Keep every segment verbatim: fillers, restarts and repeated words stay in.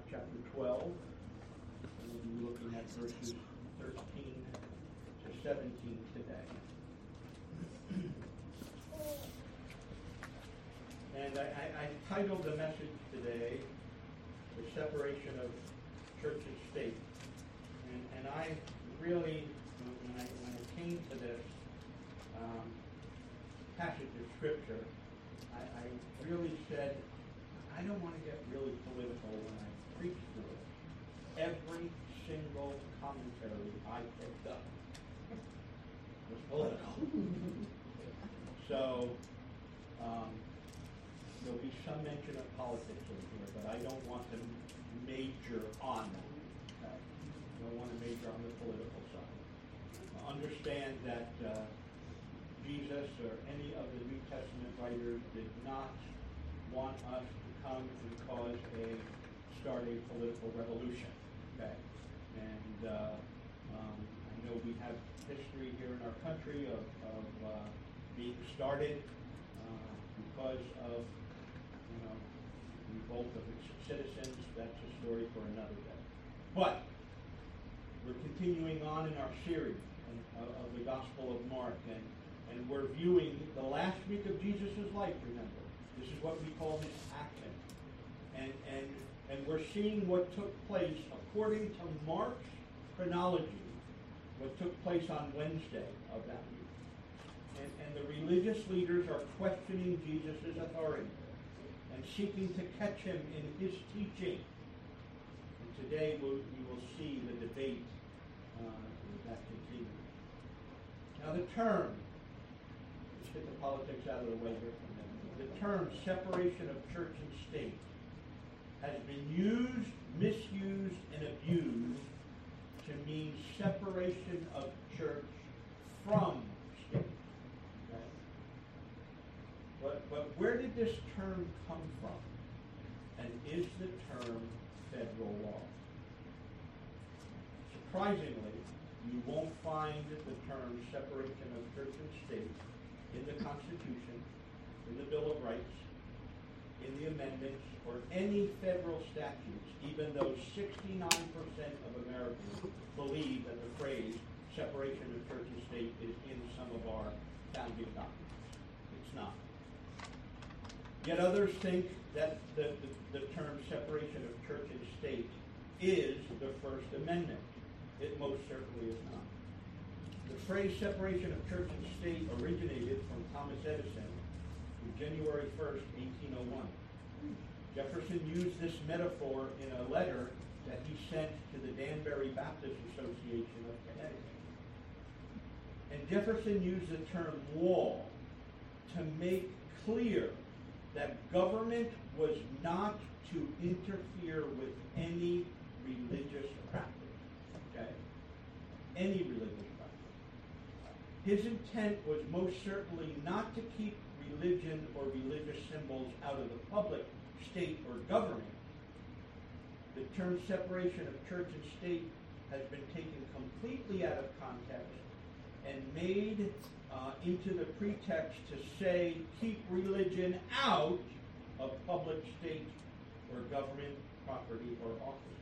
chapter twelve. And we'll be looking at verses thirteen to seventeen today. And I, I, I titled the message today, The Separation of Church and State. And, and I really, when I, when I came to this um, passage of Scripture, I, I really said, I don't want to get really political when I preach through it. Every single commentary I picked up was political. So, um, there'll be some mention of politics in here, but I don't want to major on that. Okay? I don't want to major on the political side. Understand that uh, Jesus or any of the New Testament writers did not want us to come and cause a, start a political revolution. Okay? And uh, um, I know we have history here in our country of, of uh, being started uh, because of, you know, revolt of its citizens. That's a story for another day. But we're continuing on in our series of, of the Gospel of Mark, and, and we're viewing the last week of Jesus' life, remember. This is what we call his passion. And, and, and we're seeing what took place according to Mark's chronology, what took place on Wednesday of that week. And, and the religious leaders are questioning Jesus' authority and seeking to catch him in his teaching. And today we'll, we will see the debate uh, that continues. Now the term, let's get the politics out of the way here for a minute. The term separation of church and state has been used, misused, and abused to mean separation of church from state. Okay? But, but where did this term come from? And is the term federal law? Surprisingly, you won't find the term separation of church and state in the Constitution, in the Bill of Rights, in the amendments, or any federal statutes, even though sixty-nine percent of Americans believe that the phrase separation of church and state is in some of our founding documents. It's not. Yet others think that the, the, the term separation of church and state is the First Amendment. It most certainly is not. The phrase separation of church and state originated from Thomas Edison on January first, eighteen oh one. Jefferson used this metaphor in a letter that he sent to the Danbury Baptist Association of Connecticut. And Jefferson used the term law to make clear that government was not to interfere with any religious practice. Okay? Any religious practice. His intent was most certainly not to keep religion or religious symbols out of the public, state, or government. The term separation of church and state has been taken completely out of context and made uh, into the pretext to say keep religion out of public, state, or government property or offices.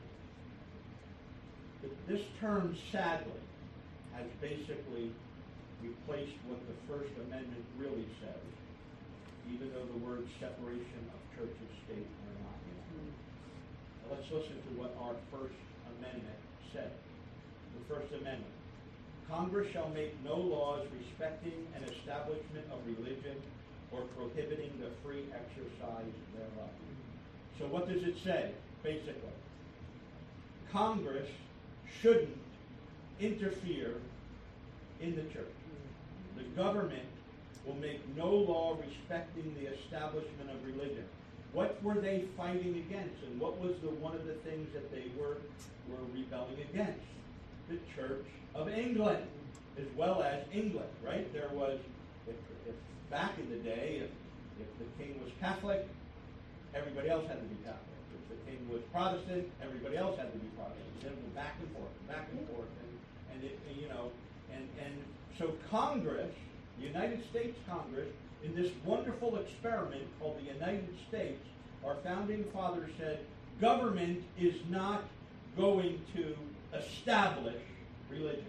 But this term, sadly, has basically replaced what the First Amendment really says, even though the words separation of church and state are not in it. Now let's listen to what our First Amendment said. The First Amendment. Congress shall make no laws respecting an establishment of religion or prohibiting the free exercise thereof. So what does it say, basically? Congress shouldn't interfere in the church. The government will make no law respecting the establishment of religion. What were they fighting against? And what was the one of the things that they were, were rebelling against? The Church of England, as well as England, right? There was, if, if back in the day, if, if the king was Catholic, everybody else had to be Catholic. If the king was Protestant, everybody else had to be Protestant. Then went back and forth, back and forth, and, and it, you know, and, and so Congress, the United States Congress, in this wonderful experiment called the United States, our founding fathers said, government is not going to establish religion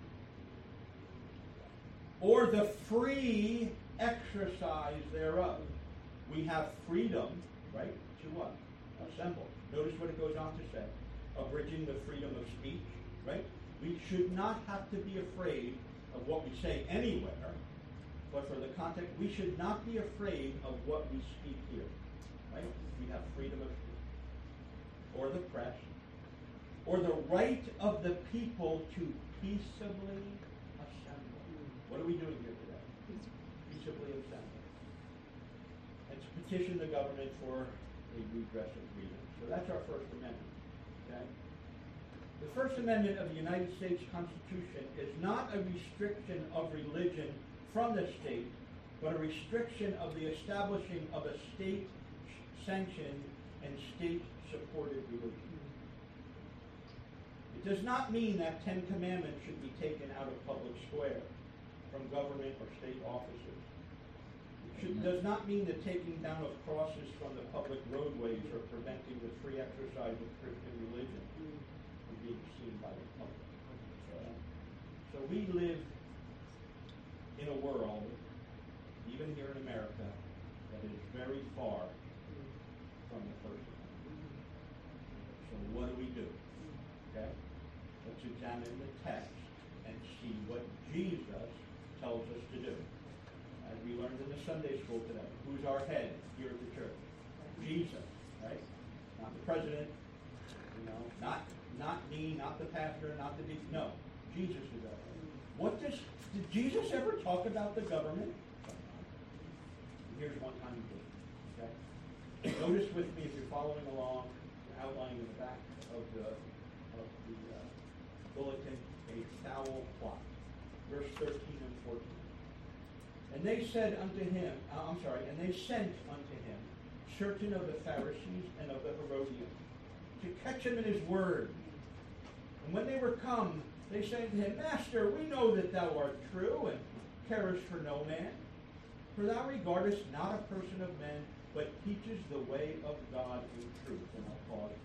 or the free exercise thereof. We have freedom, right, to what? Assemble. Notice what it goes on to say. Abridging the freedom of speech, right? We should not have to be afraid of what we say anywhere, but for the context, we should not be afraid of what we speak here, right? We have freedom of speech, or the press, or the right of the people to peaceably assemble. What are we doing here today? Peaceably assemble. And to petition the government for a redress of grievance. So that's our First Amendment. Okay? The First Amendment of the United States Constitution is not a restriction of religion from the state, but a restriction of the establishing of a state-sanctioned and state-supported religion. It does not mean that Ten Commandments should be taken out of public square from government or state offices. It should, does not mean the taking down of crosses from the public roadways or preventing the free exercise of Christian religion from being seen by the public. Okay? So we live in a world, even here in America, that is very far from the First Amendment. So what do we do? Okay? Let's examine the text and see what Jesus tells us to do. As we learned in the Sunday school today, who's our head here at the church? Jesus, right? Not the president, you know, not not me, not the pastor, not the deacon. No, Jesus is our head. What does did Jesus ever talk about the government? Here's one time he did. Okay. Notice with me if you're following along, the outline in the back of the of the uh, bulletin, a foul plot, verse thirteen and fourteen. And they said unto him, uh, I'm sorry, and they sent unto him certain of the Pharisees and of the Herodians to catch him in his word. And when they were come, they said to him, Master, we know that thou art true and carest for no man, for thou regardest not a person of men, but teaches the way of God in truth. And I'll pause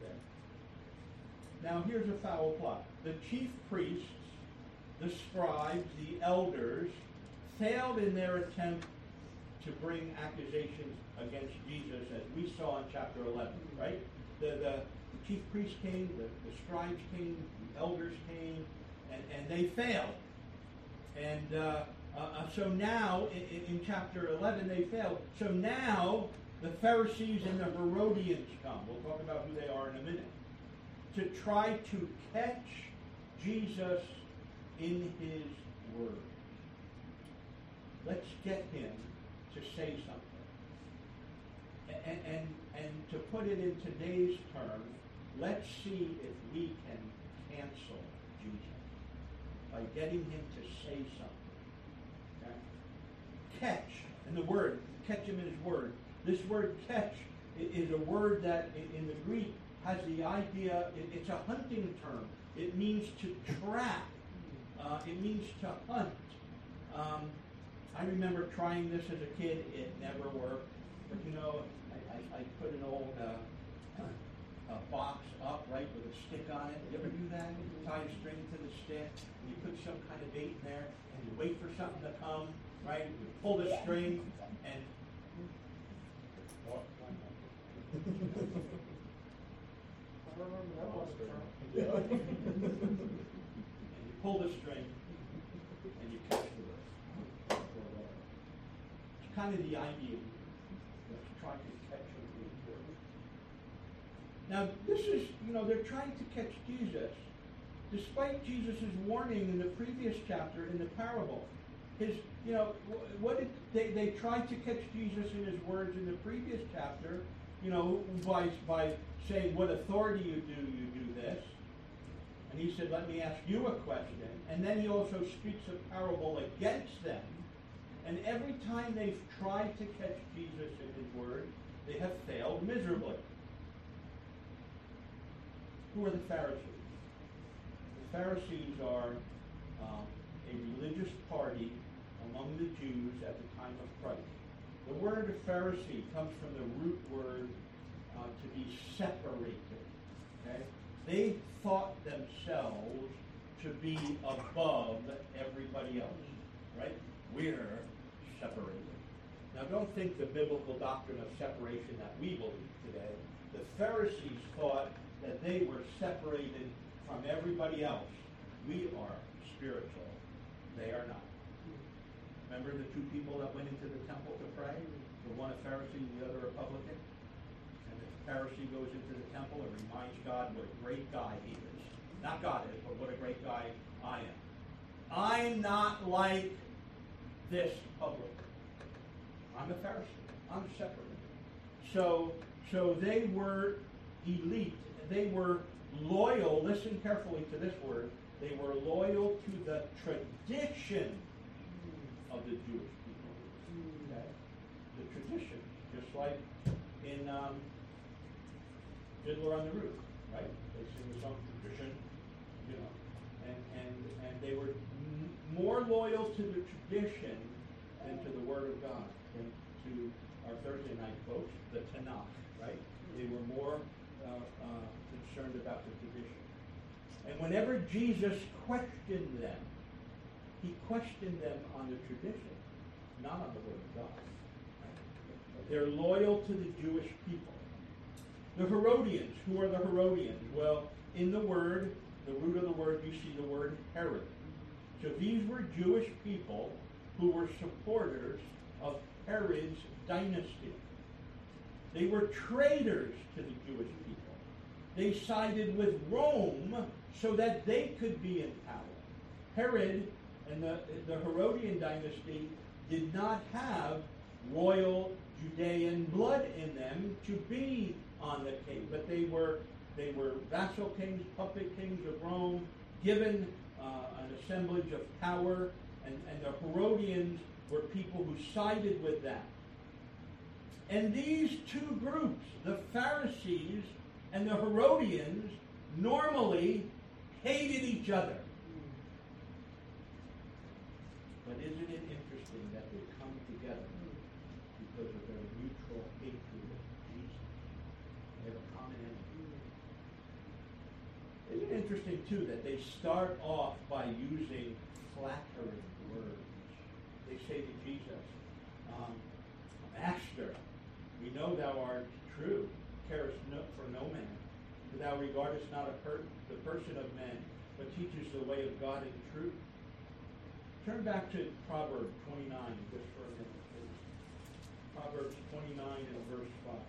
there. Now here's a foul plot. The chief priests, the scribes, the elders, failed in their attempt to bring accusations against Jesus, as we saw in chapter eleven, right? The, the, the chief priests came, the, the scribes came, the elders came, and, and they failed. And uh, uh, so now, in, in chapter eleven, they failed. So now, the Pharisees and the Herodians come. We'll talk about who they are in a minute. To try to catch Jesus in his word. Let's get him to say something. And, and, and to put it in today's terms, let's see if we can cancel Jesus by getting him to say something. Okay? Catch, and the word, catch him in his word. This word catch is a word that in the Greek has the idea, it's a hunting term. It means to trap. Uh, it means to hunt. Um, I remember trying this as a kid. It never worked. But you know, I, I, I put an old uh, uh, box up, right, with a stick on it. You ever do that? You tie a string to the stick, and you put some kind of bait in there, and you wait for something to come, right? You pull the string, and I remember that was and you pull the string, and you catch the bird. It's kind of the idea. Let's try to catch him in his word. Now, this is, you know, they're trying to catch Jesus, despite Jesus' warning in the previous chapter in the parable. His, you know, what did they, they tried to catch Jesus in his words in the previous chapter, you know, by, by saying, what authority you do, you do this. And he said, let me ask you a question. And then he also speaks a parable against them. And every time they've tried to catch Jesus in his word, they have failed miserably. Who are the Pharisees? The Pharisees are um, a religious party among the Jews at the time of Christ. The word Pharisee comes from the root word uh, to be separated. Okay? They thought themselves to be above everybody else, right? We're separated. Now, don't think the biblical doctrine of separation that we believe today. The Pharisees thought that they were separated from everybody else. We are spiritual. They are not. Remember the two people that went into the temple to pray? The one a Pharisee, the other a publican? And the Pharisee goes into the temple and reminds God what a great guy he is. Not God is, but what a great guy I am. I'm not like this publican. I'm a Pharisee. I'm separated. So, so they were elite. They were loyal. Listen carefully to this word. They were loyal to the tradition of the Jewish people. Okay? The tradition, just like in um, Fiddler on the Roof, right? They sing the song tradition, you know, and and and they were m- more loyal to the tradition than to the Word of God, than to our Thursday night folks, the Tanakh, right? They were more uh, uh, concerned about the tradition. And whenever Jesus questioned them, he questioned them on the tradition, not on the Word of God. Right? They're loyal to the Jewish people. The Herodians. Who are the Herodians? Well, in the word, the root of the word, you see the word Herod. So these were Jewish people who were supporters of Herod's dynasty. They were traitors to the Jewish people. They sided with Rome so that they could be in power. Herod and the, the Herodian dynasty did not have royal Judean blood in them to be on the king, but they were they were vassal kings, puppet kings of Rome, given uh, an assemblage of power, and, and the Herodians were people who sided with that. And these two groups, the Pharisees and the Herodians, normally hated each other. But isn't it interesting that they come together because of their mutual hatred of Jesus? They have a common enemy. Isn't it interesting, too, that they start off by using flattering words? They say to Jesus, um, Master, we know thou art true, carest no, for no man, for thou regardest not a per- the person of men, but teachest the way of God in truth. Turn back to Proverbs twenty-nine just for a minute, please. Proverbs twenty-nine and verse five.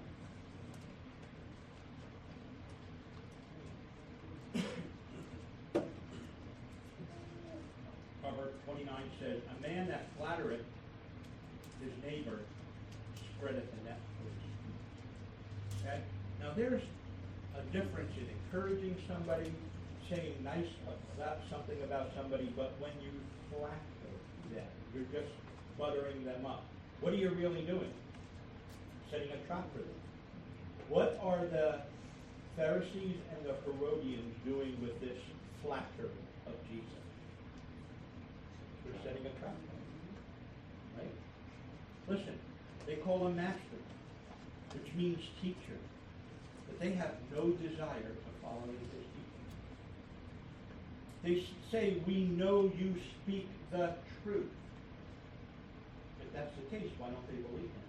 Proverbs twenty-nine says, a man that flattereth his neighbor spreadeth a net for his feet. Okay? Now there's a difference in encouraging somebody, saying nice about something about somebody, but when you flatter them, you're just buttering them up. What are you really doing? Setting a trap for them. What are the Pharisees and the Herodians doing with this flattery of Jesus? They're setting a trap for him. Right? Listen, they call him master, which means teacher. But they have no desire to follow his teaching. They say, we know you speak the truth. If that's the case, why don't they believe him?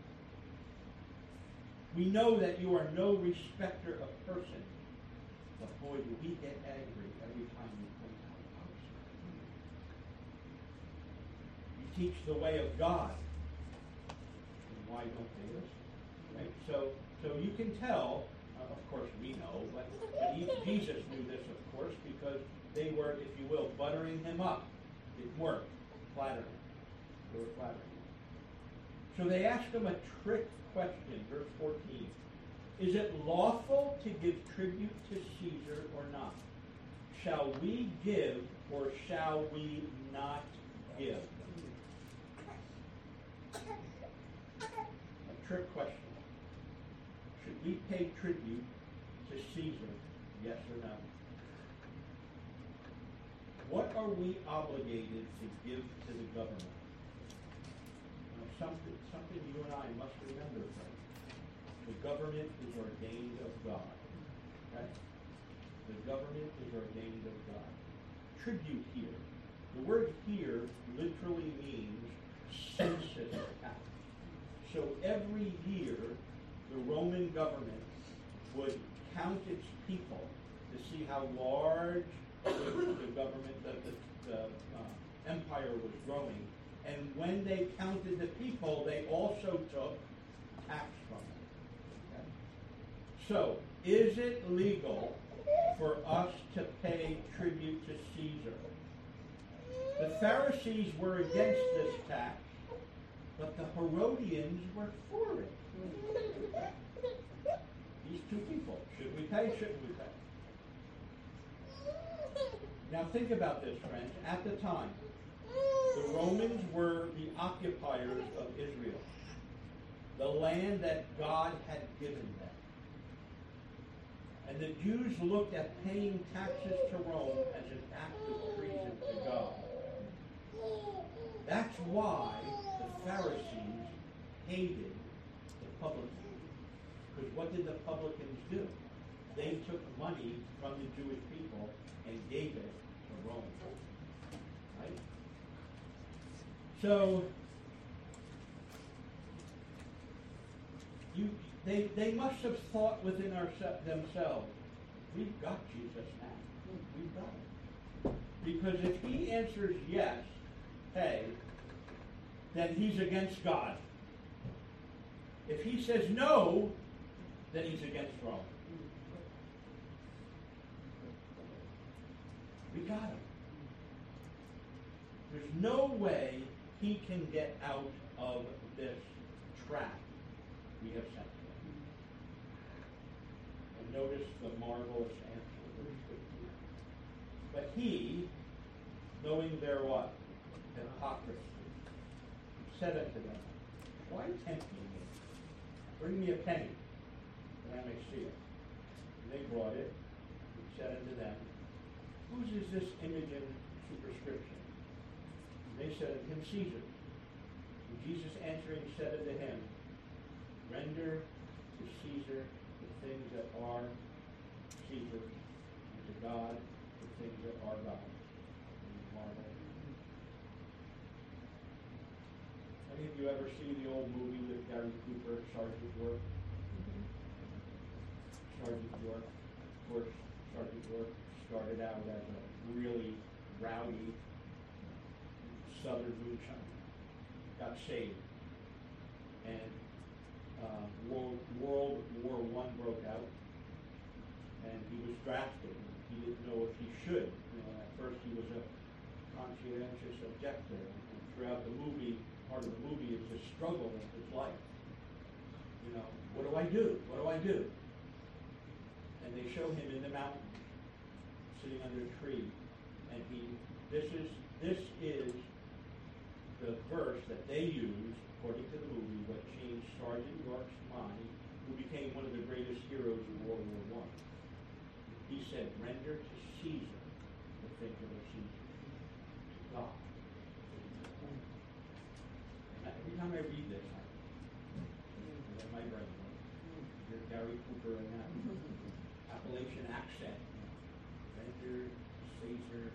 We know that you are no respecter of persons. But boy, do we get angry every time you point out our sin. You teach the way of God. And why don't they listen? Right? So, so you can tell, uh, of course we know, but, but he, Jesus knew this, of course, because they were, if you will, buttering him up. It worked. Flattering. They were flattering him. So they asked him a trick question, verse fourteen. Is it lawful to give tribute to Caesar or not? Shall we give or shall we not give? A trick question. Should we pay tribute to Caesar, yes or no? What are we obligated to give to the government? Now, something, something you and I must remember, friends. The government is ordained of God. Okay? The government is ordained of God. Tribute here. The word here literally means census tax. So every year, the Roman government would count its people to see how large the, the government, the, the, the uh, empire was growing. And when they counted the people, they also took tax from them. Okay? So, is it legal for us to pay tribute to Caesar? The Pharisees were against this tax, but the Herodians were for it. These two people, should we pay, shouldn't we pay? Now think about this, friends. At the time, the Romans were the occupiers of Israel, the land that God had given them. And the Jews looked at paying taxes to Rome as an act of treason to God. That's why the Pharisees hated the publicans. Because what did the publicans do? They took money from the Jewish people and gave it to Rome. Right? So, you, they, they must have thought within our, themselves, we've got Jesus now. We've got him. Because if he answers yes, hey, then he's against God. If he says no, then he's against Rome. We got him. There's no way he can get out of this trap we have set to him. And notice the marvelous answer. But he, knowing their what? Hypocrisy, said unto them, why tempt ye me? Bring me a penny, that I may see it. And they brought it. He said unto them, whose is this image and superscription? And they said unto him, Caesar. And Jesus answering said unto him, render to Caesar the things that are Caesar, and to God the things that are God. And marvel. Any of you ever see the old movie with Gary Cooper, Sergeant York? Mm-hmm. Sergeant York. Of course, Sergeant York started out as a really rowdy Southern moonshiner. Got saved. And uh, World, World War One broke out. And he was drafted. He didn't know if he should. You know, at first he was a conscientious objector. And throughout the movie, part of the movie is the struggle of his life. You know, what do I do? What do I do? And they show him in the mountains, sitting under a tree, and he, this is, this is the verse that they used, according to the movie, what changed Sergeant York's mind, who became one of the greatest heroes of World War One. He said, render to Caesar the things that are Caesar, to God. Every time I read this, I let my brain go. Hear Gary Cooper in that Appalachian accent. Render Caesar,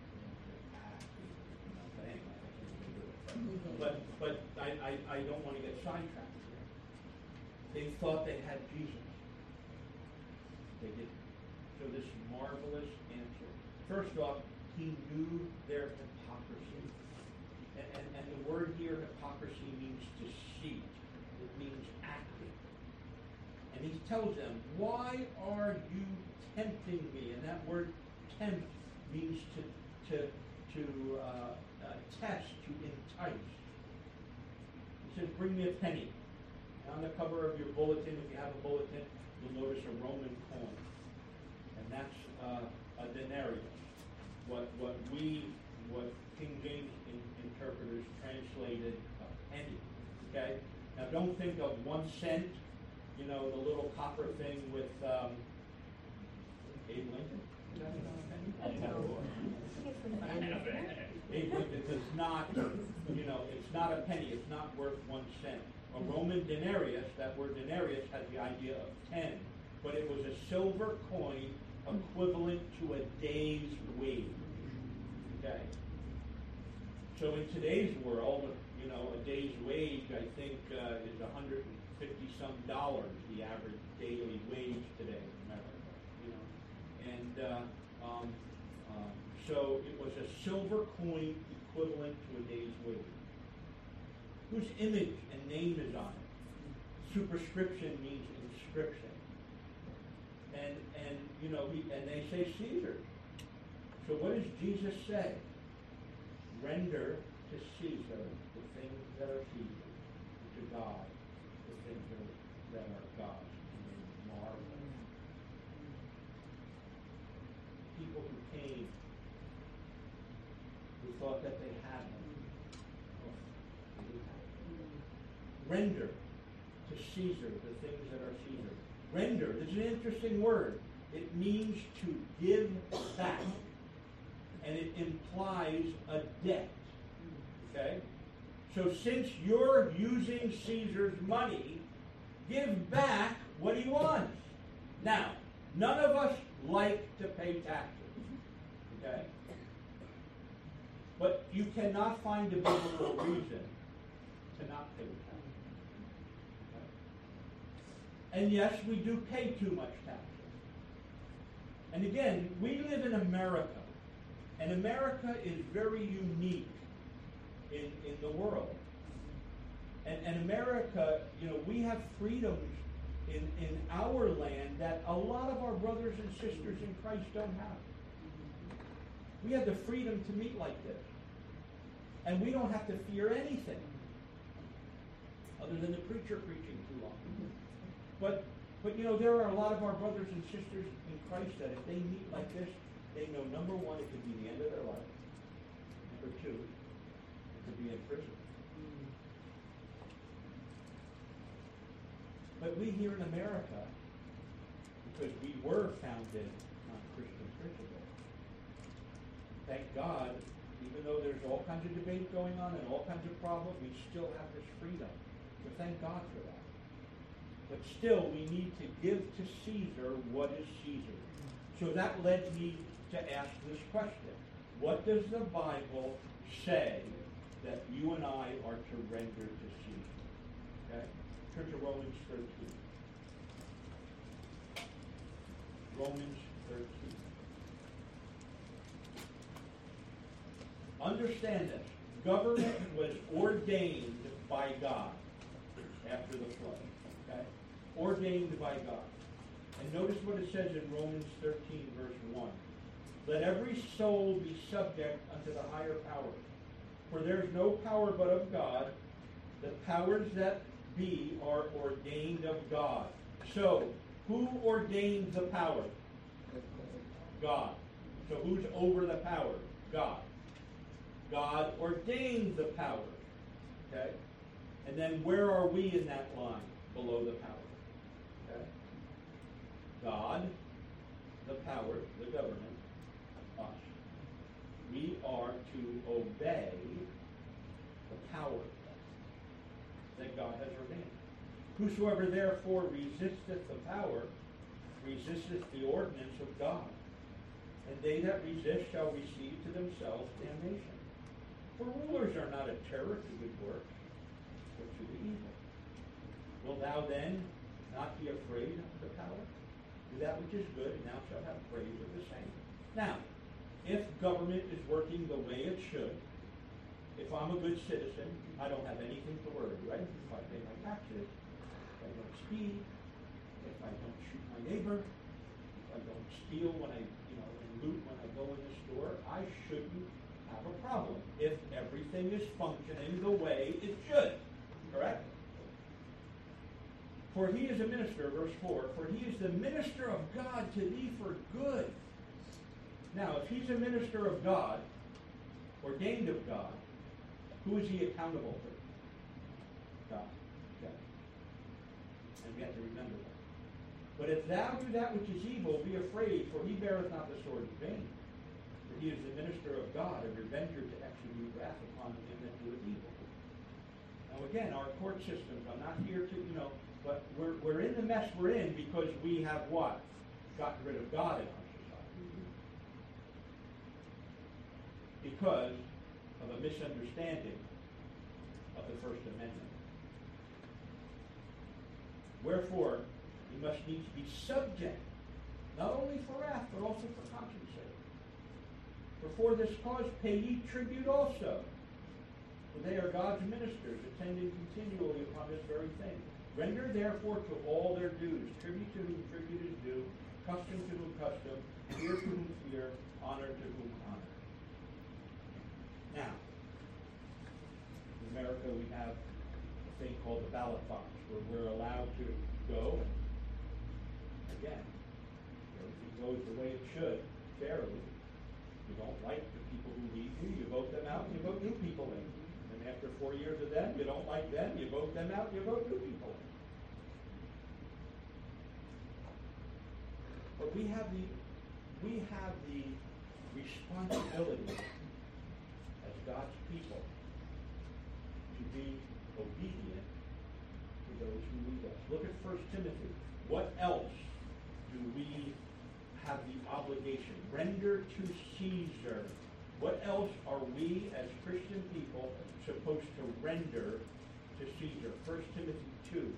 but anyway, I can't even do it. But but I, I, I don't want to get sidetracked here. They thought they had Jesus. They didn't. So this marvelous answer. First off, he knew their hypocrisy. And, and, and the word here, hypocrisy, means deceit. It means acting. And he tells them, why are you tempting me? And that word tempt means to to to uh, uh, test, to entice. He says, bring me a penny. And on the cover of your bulletin, if you have a bulletin, you'll notice a Roman coin. And that's uh, a denarius. What what we, what King James in, interpreters translated a penny. Okay? Now don't think of one cent, you know, the little copper thing with um, Abe Lincoln. I didn't have a A, but it does not, you know, it's not a penny, it's not worth one cent. A Roman denarius, that word denarius has the idea of ten, but it was a silver coin equivalent to a day's wage. Okay? So in today's world, you know, a day's wage, I think, uh, is one hundred fifty some dollars, the average daily wage today in America, you know. And uh, um, um, so it was a silver coin equivalent to a day's wage, whose image and name is on it. Superscription means inscription. And, and you know, he, and they say Caesar. So what does Jesus say? Render to Caesar the things that are Caesar, to God the things that are, that are God's. And they marvel. People who came, who thought that they had them. Oh, they didn't have them. Render to Caesar the things that are Caesar. Render, this is an interesting word. It means to give back. And it implies a debt. Okay? So since you're using Caesar's money, give back what he wants. Now, none of us like to pay taxes. Okay? But you cannot find a biblical reason to not pay taxes. Okay? And yes, we do pay too much taxes. And again, we live in America. And America is very unique in, in the world. And, and America, you know, we have freedoms in, in our land that a lot of our brothers and sisters in Christ don't have. We have the freedom to meet like this. And we don't have to fear anything other than the preacher preaching too long. But, but you know, there are a lot of our brothers and sisters in Christ that if they meet like this, they know, number one, it could be the end of their life. Number two, it could be in prison. But we here in America, because we were founded on Christian principles, thank God, even though there's all kinds of debate going on and all kinds of problems, we still have this freedom. So thank God for that. But still, we need to give to Caesar what is Caesar. So that led me to ask this question. What does the Bible say that you and I are to render to Caesar? Okay? Turn to Romans thirteen. Romans thirteen. Understand this. Government was ordained by God after the flood. Okay? Ordained by God. And notice what it says in Romans thirteen, verse one. Let every soul be subject unto the higher power. For there is no power but of God. The powers that be are ordained of God. So, who ordained the power? God. So who's over the power? God. God ordained the power. Okay? And then where are we in that line below the power? Okay? God, the power, the government, us. We are to obey the power that God has ordained. Whosoever therefore resisteth the power, resisteth the ordinance of God. And they that resist shall receive to themselves damnation. For rulers are not a terror to good works, but to the evil. Wilt thou then not be afraid of the power? Do that which is good, and thou shalt have praise of the same. Now, if government is working the way it should, if I'm a good citizen, I don't have anything to worry, right? If I pay my taxes, if I don't speed, if I don't shoot my neighbor, if I don't steal when I, you know, and loot when I go in the store, I shouldn't have a problem if everything is functioning the way it should. Correct? For he is a minister, verse four, for he is the minister of God to thee for good. Now, if he's a minister of God, ordained of God, who is he accountable to? God. Okay. And we have to remember that. But if thou do that which is evil, be afraid, for he beareth not the sword in vain. For he is the minister of God, a revenger to execute wrath upon him that doeth evil. Now again, our court systems, I'm not here to, you know, but we're, we're in the mess we're in because we have what? Gotten rid of God in our society. Because of a misunderstanding of the First Amendment. Wherefore, we must needs be subject, not only for wrath, but also for conscience sake. For for this cause pay ye tribute also. For they are God's ministers, attending continually upon this very thing. Render therefore to all their dues, tribute to whom tribute is due, custom to whom custom, fear to whom fear, honor to whom honor. Now, in America we have a thing called the ballot box, where we're allowed to go and, again, everything goes the way it should, fairly. You don't like the people who lead you, you vote them out, and you vote new people in. And after four years of them, you don't like them, you vote them out, you vote new people in. But we have the we have the responsibility as God's people to be obedient to those who lead us. Look at First Timothy. What else do we have the obligation? Render to Caesar. What else are we as Christian people supposed to render to Caesar? First Timothy two.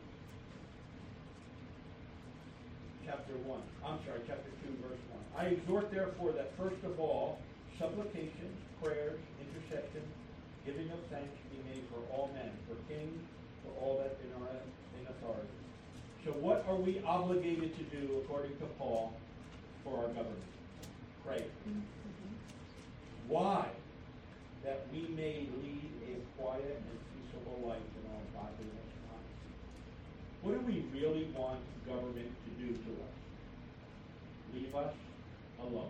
Chapter one. I'm sorry, chapter two, verse one. I exhort therefore that first of all, supplications, prayers, intercessions, giving of thanks be made for all men, for kings, for all that in our in authority. So what are we obligated to do, according to Paul, for our government? Pray. Mm-hmm. Why? That we may lead a quiet and peaceable life in all godliness and honesty. What do we really want government to do to us? Leave us alone.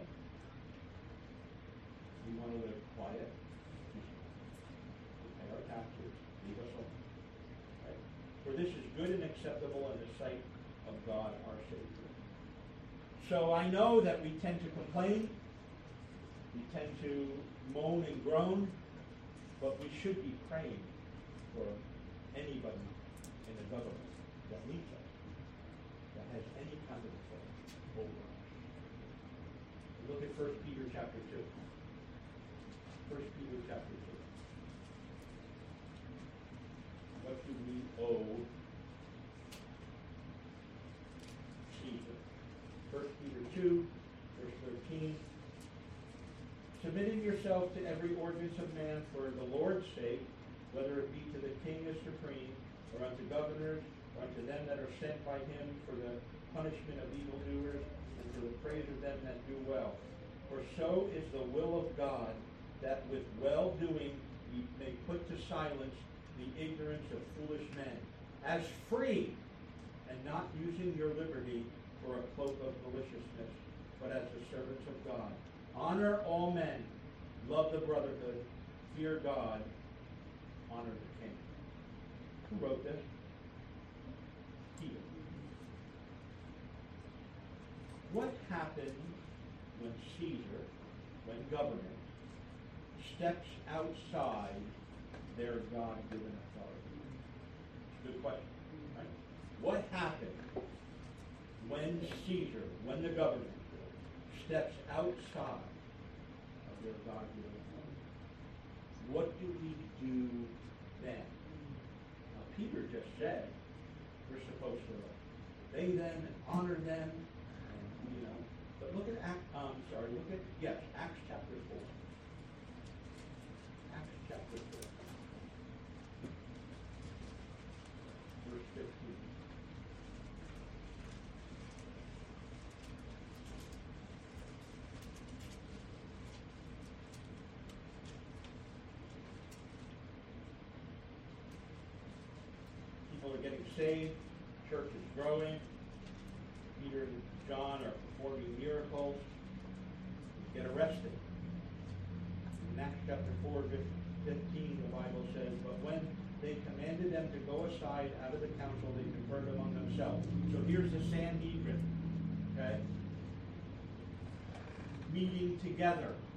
We want to live quiet, pay our taxes, leave us alone. Right? For this is good and acceptable in the sight of God our Savior. So I know that we tend to complain, we tend to moan and groan, but we should be praying for anybody in the government that leads us, that has any kind of authority over us. Look at First Peter chapter two. First Peter chapter two. What do we owe Caesar? First Peter two, verse thirteen. Submitting yourself to every ordinance of man for the Lord's sake, whether it be to the king as supreme, or unto governors, or unto them that are sent by him for the punishment of evildoers, and for the praise of them that do well. For so is the will of God, that with well-doing ye may put to silence the ignorance of foolish men, as free, and not using your liberty for a cloak of maliciousness, but as the servants of God. Honor all men, love the brotherhood, fear God, honor the king. Who wrote this? Peter. What happens when Caesar, when government, steps outside their God-given authority? It's a good question, right? What happens when Caesar, when the government, steps outside of their God-given authority? What do we do then? Now, Peter just said we're supposed to obey them and honor them, and you know. But look at Acts. Um, sorry, look at yes, Acts chapter four. Acts chapter four, verse fifteen. People are getting saved, church is growing, Peter and John are performing miracles, get arrested. In Acts chapter four, fifteen, the Bible says, but when they commanded them to go aside out of the council, they conferred among themselves. So here's the Sanhedrin, okay? Meeting together.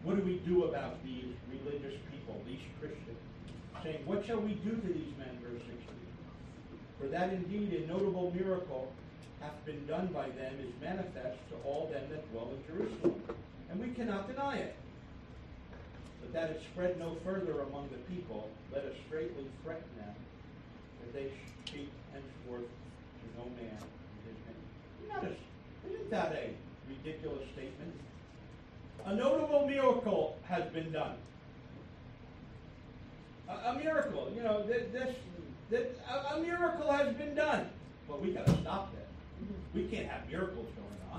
What do we do about these religious people, these Christians? Saying, what shall we do to these men, verse sixteen? For that indeed a notable miracle hath been done by them is manifest to all them that dwell in Jerusalem. And we cannot deny it. But that it spread no further among the people, let us straightly threaten them, that they speak henceforth to no man in his name. Notice, isn't that a ridiculous statement? A notable miracle has been done. A, a miracle, you know, th- this, this a, a miracle has been done. But we got to stop that. We can't have miracles going on.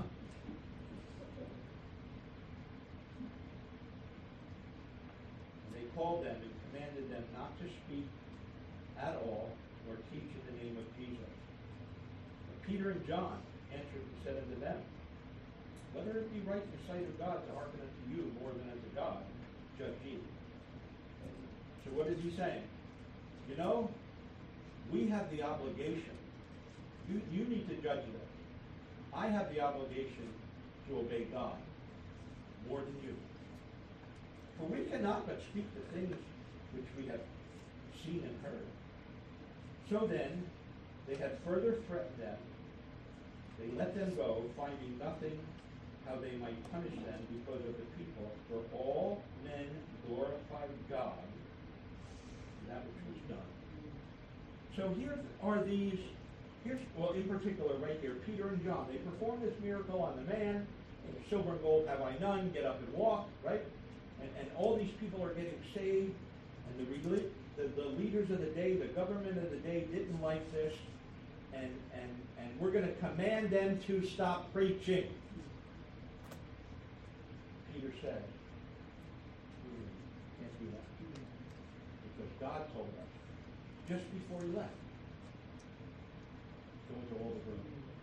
And they called them and commanded them not to speak at all or teach in the name of Jesus. But Peter and John answered and said unto them, whether it be right in the sight of God to hearken unto you more than unto God, judge ye. So what is he saying? You know, we have the obligation. You, you need to judge this. I have the obligation to obey God more than you. For we cannot but speak the things which we have seen and heard. So then, they had further threatened them. They let them go, finding nothing how they might punish them because of the people. For all men glorified God in that which was done. So here are these, here's, well, in particular, right here, Peter and John. They perform this miracle on the man. Silver and gold have I none. Get up and walk, right? And, and all these people are getting saved. And the, the, the leaders of the day, the government of the day didn't like this. And, and, and we're going to command them to stop preaching. Peter said, can't do that. Because God told us, just before he left, go into all the world.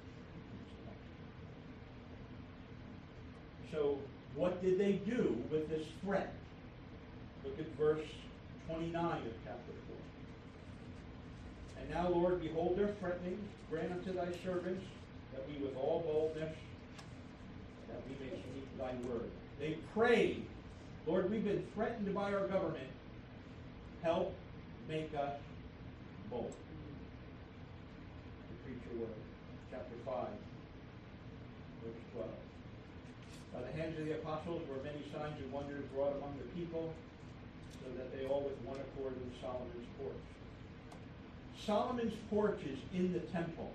So, what did they do with this threat? Look at verse twenty-nine of chapter four. And now, Lord, behold their threatenings. Grant unto thy servants that we with all boldness, that we may speak thy word. They prayed, Lord, we've been threatened by our government. Help make us bold to preach your word. Chapter five, verse twelve. By the hands of the apostles were many signs and wonders wrought among the people, so that they all with one accord in Solomon's porch. Solomon's porch is in the temple.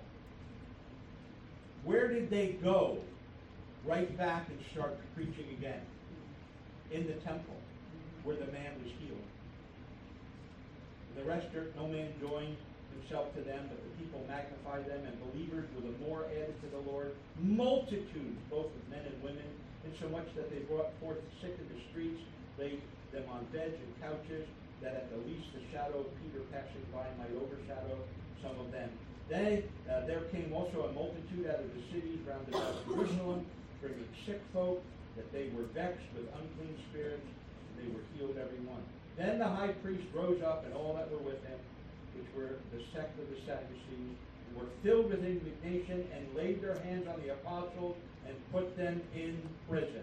Where did they go? Right back and start preaching again. In the temple, where the man was healed. And the rest, no man joined himself to them, but the people magnified them, and believers were the more added to the Lord. Multitudes, both of men and women, insomuch that they brought forth the sick in the streets, laid them on beds and couches, that at the least the shadow of Peter passing by might overshadow some of them. They, uh, there came also a multitude out of the cities round about Jerusalem, bringing sick folk, that they were vexed with unclean spirits, and they were healed every one. Then the high priest rose up, and all that were with him, which were the sect of the Sadducees, were filled with indignation, and laid their hands on the apostles, and put them in prison.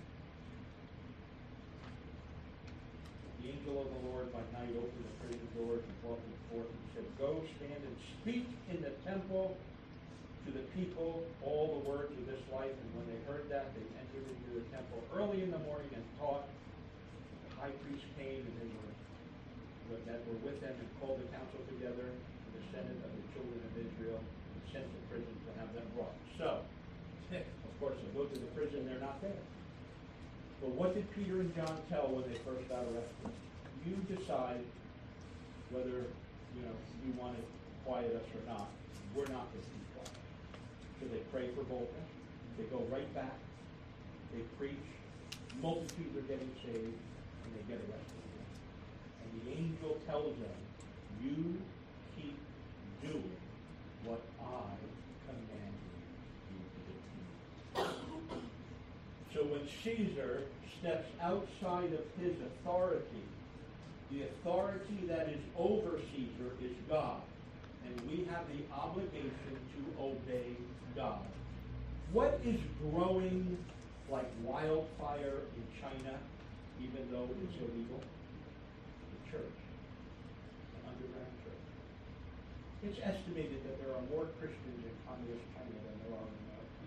The angel of the Lord by night opened the prison doors and brought them forth, and said, Go, stand and speak in the temple to the people all the words of this life. And when they heard that, they entered into the temple early in the morning and taught. The high priest came, and they were that were with them, and called the council together, and the senate of the children of Israel, and sent to prison to have them brought. So, of course, they go to the prison, they're not there. But what did Peter and John tell when they first got arrested? You decide whether, you know, you want to quiet us or not. We're not going to be quiet. So they pray for boldness. They go right back. They preach. Multitudes are getting saved, and they get arrested again. And the angel tells them, you keep doing what I command you to do. So when Caesar steps outside of his authority, the authority that is over Caesar is God. And we have the obligation to obey God. What is growing like wildfire in China even though it's illegal, the church, an underground church. It's estimated that there are more Christians in communist China than there are in America.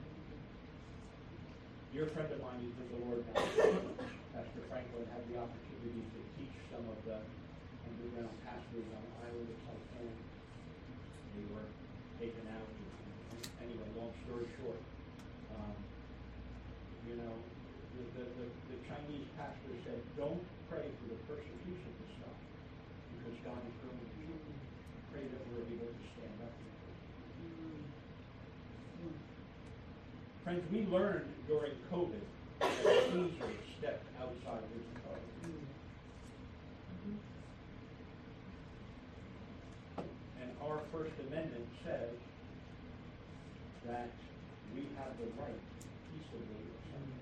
A dear friend of mine, he's with the Lord now, Pastor Franklin, had the opportunity to teach some of the underground pastors on the island of Saipan. They were taken out. Anyway, long story short, um, you know, the, the, the, the Chinese pastor said, don't pray for the persecution to stop, because God is going to do it. Pray that we're able to stand up to it. Friends, we learned during COVID that Caesar stepped outside his authority. And our First Amendment says that we have the right to peaceably assemble.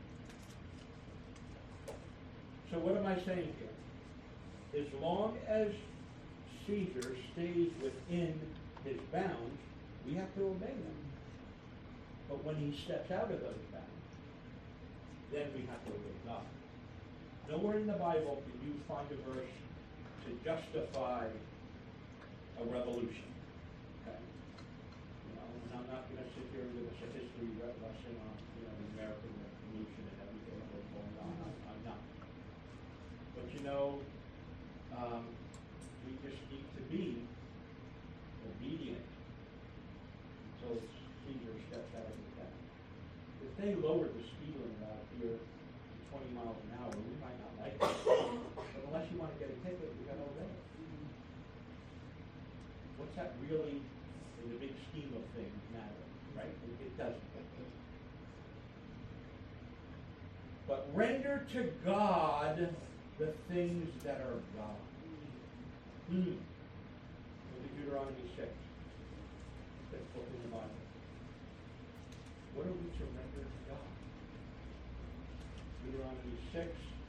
So what am I saying here? As long as Caesar stays within his bounds, we have to obey them. But when he steps out of those bounds, then we have to obey God. Nowhere in the Bible can you find a verse to justify a revolution. Okay? You know, and I'm not going to sit here and give us a history lesson on, you know, the American Revolution and everything that was going on. I'm, I'm not. But you know, um, we just need to be obedient until Caesar steps out of his bounds. If they lowered the speed limit out here to twenty miles an hour, we might not like it. But unless you want to get a ticket, you got to obey it. What's that really, in the big scheme of things, matter? Right? It, it doesn't. But render to God the things that are God. Hmm. Look at Deuteronomy six. Fifth book in the Bible. What are we to render to God? Deuteronomy six.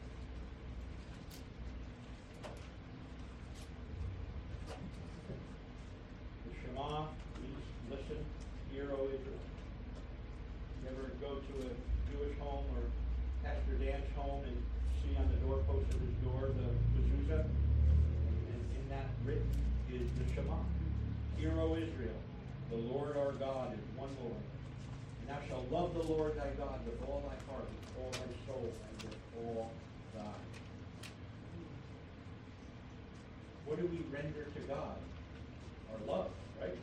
The Shema, please listen, hear, O Israel. You ever go to a Jewish home or Pastor Dan's home and see on the doorpost of his door the mezuzah? And in that written is the Shema. Hear, O Israel, the Lord our God is one Lord. And thou shalt love the Lord thy God with all thy heart, with all thy soul, and with all thy. What do we render to God? Our love, right?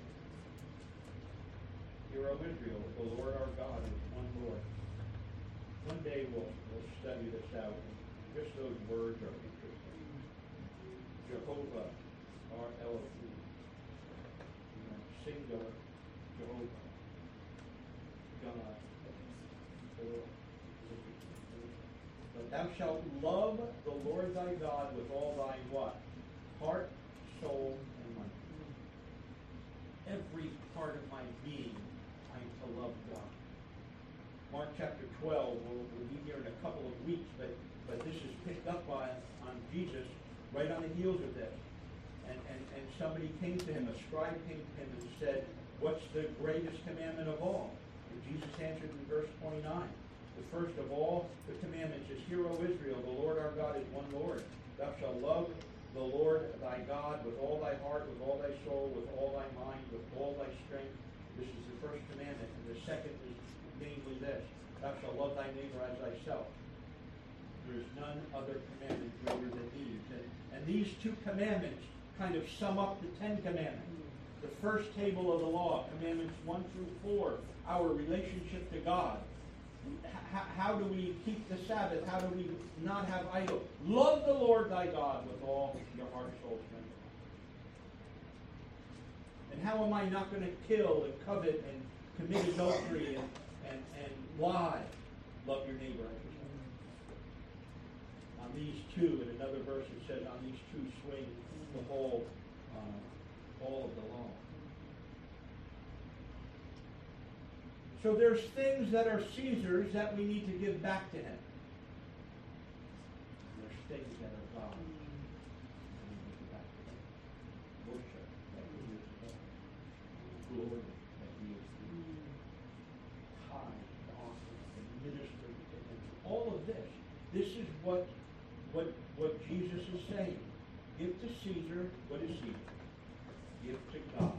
Hear, O Israel, the Lord our God is one Lord. One day we'll, we'll study this out. Just those words are interesting. Jehovah, our Elohim. You know, singular, Jehovah. God. But thou shalt love the Lord thy God with all thy what? Heart, soul, and mind. Every part of my being, I'm to love God. Mark chapter twelve, we'll, we'll be here in a couple of weeks, but, but this is picked up by, on Jesus right on the heels of this. And, and, and somebody came to him, a scribe came to him and said, what's the greatest commandment of all? And Jesus answered in verse twenty-nine, the first of all the commandments is, Hear, O Israel, the Lord our God is one Lord. Thou shalt love the Lord thy God with all thy heart, with all thy soul, with all thy mind, with all thy strength. This is the first commandment. And the second is namely this, thou shalt love thy neighbor as thyself. There is none other commandment greater than these. And, and these two commandments kind of sum up the Ten Commandments. The first table of the law, commandments one through four, our relationship to God. H- how do we keep the Sabbath? How do we not have idols? Love the Lord thy God with all your heart, soul, strength. And how am I not going to kill and covet and commit adultery and, and, and lie? Love your neighbor as yourself. On these two, in another verse it says, on these two swing the whole, uh, all of the law. So there's things that are Caesar's that we need to give back to him. There's things that are God's that we need to give back to him. Worship that we give to him. Glory that we give to him. Tithe, offering, and ministering to him. All of this. This is what Caesar, what is Caesar? Give to God.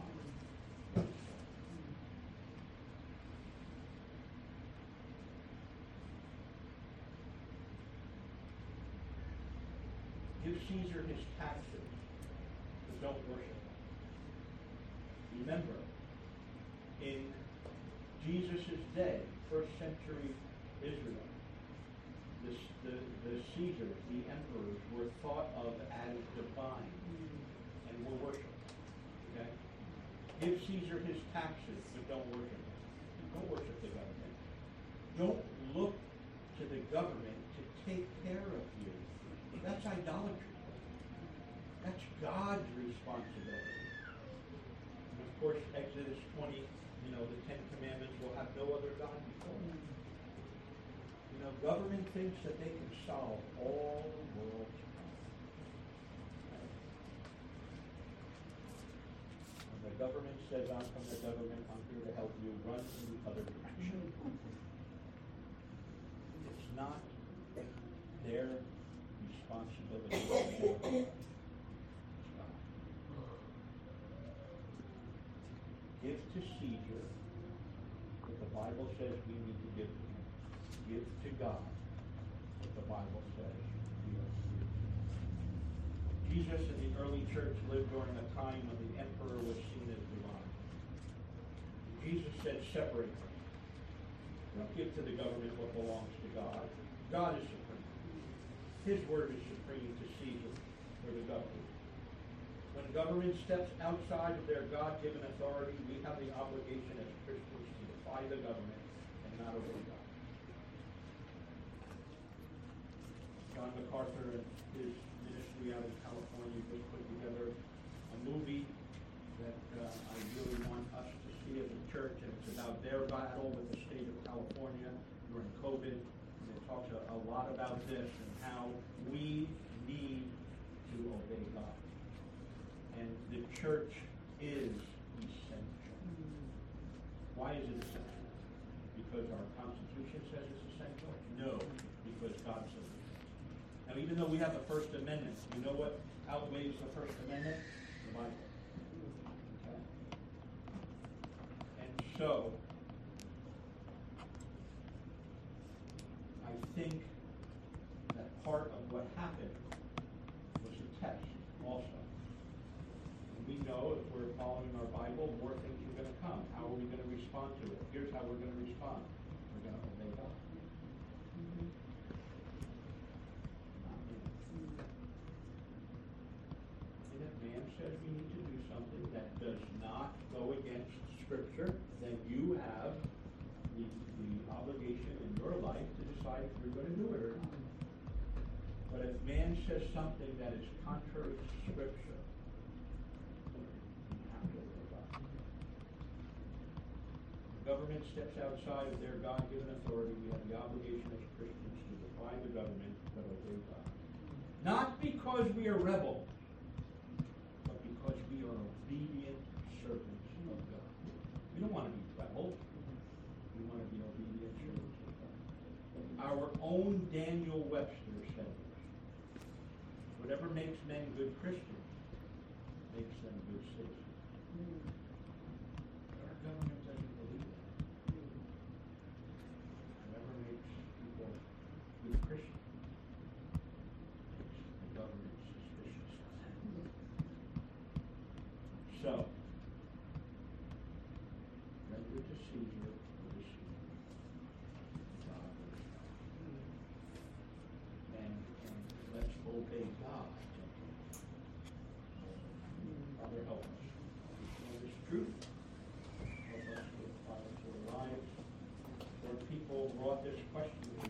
Give Caesar his taxes, but don't worship him. Remember, in Jesus' day, first century Israel, the, the, the Caesars, the emperors, were thought of as divine and were worshipped. Okay? Give Caesar his taxes, but don't worship him. Don't worship the government. Don't look to the government to take care of you. That's idolatry. That's God's responsibility. And of course, Exodus twenty, you know, the Ten Commandments, will have no other God before me. You know, government thinks that they can solve all the world's problems. When the government says, I'm from the government, I'm here to help you, run in the other direction. It's not their responsibility. Give to Caesar what the Bible says we need to give to him. Give to God what the Bible says we are to give. Jesus in the early church lived during a time when the emperor was seen as divine. Jesus said, separate them. Don't give to the government what belongs to God. God is supreme. His word is supreme to Caesar or the government. When government steps outside of their God-given authority, we have the obligation as Christians to defy the government and not obey God. John MacArthur and his ministry out in California just put together a movie that uh, I really want us to see as a church, and it's about their battle with the state of California during COVID. And it talks a, a lot about this and how we need to obey God. And the church is essential. Why is it essential? Because our Constitution says it's essential? No, because God says it's essential. Now, even though we have the First Amendment, you know what outweighs the First Amendment? The Bible. Okay? And so, I think that part of what happened was a test also. We know if we're following our Bible, more things are going to come. How are we going to respond to it? Here's how we're going to respond. We're going to obey God. Mm-hmm. Not me. And if man says we need to do something that does not go against Scripture, then you have the, the obligation in your life to decide if you're going to do it or not. But if man says something that is contrary to Scripture, government steps outside of their God-given authority, we have the obligation as Christians to defy the government but obey God. Not because we are rebels, but because we are obedient servants of God. We don't want to be rebels. We want to be obedient servants of God. Our own Daniel Webster said this. Whatever makes men good Christians makes them good citizens. But our government doesn't believe that. Whatever makes people good Christians makes the government suspicious of them. So, render to Caesar what is Caesar. God what is God. And, and let's obey God. Father, help us understand this truth. Help us to apply it to our lives. Lord, people brought this